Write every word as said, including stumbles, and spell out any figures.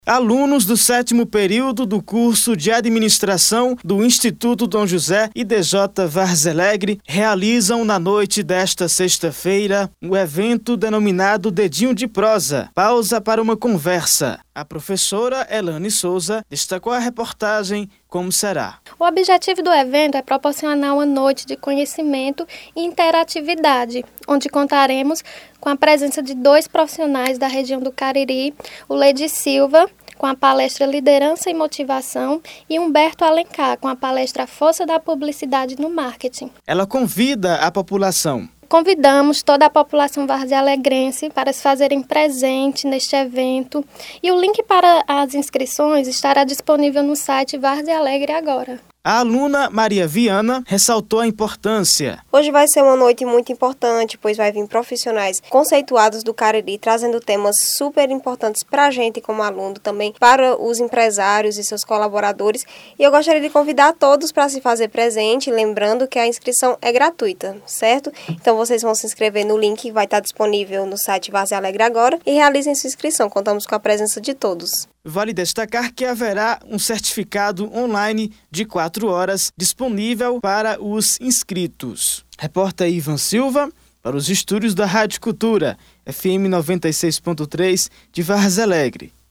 Alunos do sétimo período do curso de Administração do Instituto Dom José I D J Várzea Alegre realizam na noite desta sexta-feira um evento denominado Dedinho de Prosa, pausa para uma conversa. A professora Elane Souza destacou a reportagem como será. O objetivo do evento é proporcionar uma noite de conhecimento e interatividade, onde contaremos com a presença de dois profissionais da região do Cariri, o Leide Silva, com a palestra Liderança e Motivação, e Humberto Alencar, com a palestra Força da Publicidade no Marketing. Ela convida a população. Convidamos toda a população varzealegrense para se fazerem presente neste evento, e o link para as inscrições estará disponível no site Várzea Alegre agora. A aluna Maria Viana ressaltou a importância. Hoje vai ser uma noite muito importante, pois vai vir profissionais conceituados do Cariri, trazendo temas super importantes para a gente como aluno, também para os empresários e seus colaboradores. E eu gostaria de convidar todos para se fazer presente, lembrando que a inscrição é gratuita, certo? Então vocês vão se inscrever no link que vai estar disponível no site Várzea Alegre agora e realizem sua inscrição. Contamos com a presença de todos. Vale destacar que haverá um certificado online de quatro horas disponível para os inscritos. Repórter Ivan Silva, para os estúdios da Rádio Cultura, F M noventa e seis ponto três de Várzea Alegre.